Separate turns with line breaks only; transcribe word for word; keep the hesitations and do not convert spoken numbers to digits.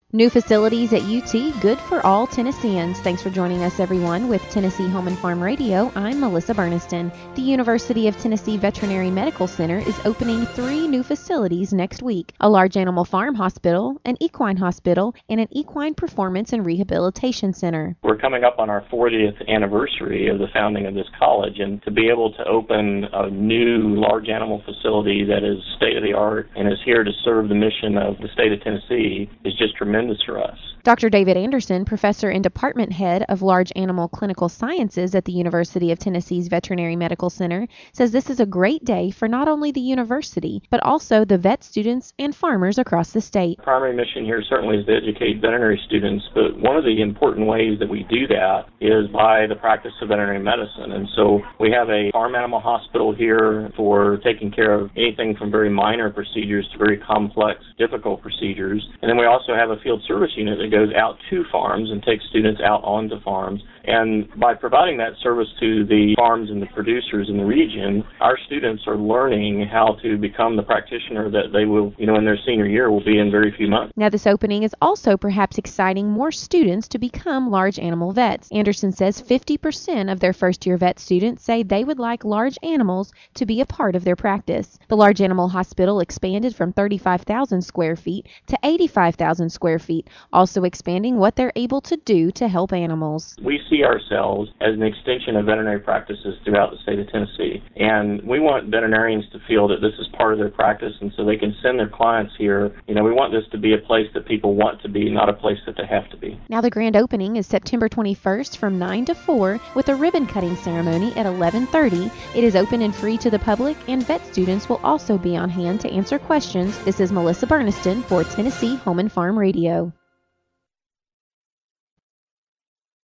New facilities at U T, good for all Tennesseans. Thanks for joining us, everyone. With Tennessee Home and Farm Radio, I'm Melissa Burniston. The University of Tennessee Veterinary Medical Center is opening three new facilities next week: a large animal farm hospital, an equine hospital, and an equine performance and rehabilitation center.
We're coming up on our fortieth anniversary of the founding of this college, and to be able to open a new large animal facility that is state-of-the-art and is here to serve the mission of the state of Tennessee is just tremendous for us.
Doctor David Anderson, professor and department head of large animal clinical sciences at the University of Tennessee's Veterinary Medical Center, says this is a great day for not only the university, but also the vet students and farmers across the state.
The primary mission here certainly is to educate veterinary students, but one of the important ways that we do that is by the practice of veterinary medicine. And so we have a farm animal hospital here for taking care of anything from very minor procedures to very complex, difficult procedures. And then we also have a field service unit that goes out to farms and takes students out onto farms. And by providing that service to the farms and the producers in the region, our students are learning how to become the practitioner that they will, you know, in their senior year will be in very few months.
Now, this opening is also perhaps exciting more students to become large animal vets. Anderson says fifty percent of their first-year vet students say they would like large animals to be a part of their practice. The large animal hospital expanded from thirty-five thousand square feet to eighty-five thousand square feet, also expanding what they're able to do to help animals.
We see ourselves as an extension of veterinary practices throughout the state of Tennessee, and we want veterinarians to feel that this is part of their practice, and so they can send their clients here. You know, we want this to be a place that people want to be, not a place that they have to be.
Now, the grand opening is September twenty-first from nine to four with a ribbon cutting ceremony at eleven thirty. It is open and free to the public, and vet students will also be on hand to answer questions. This is Melissa Burniston for Tennessee Home and Farm Radio.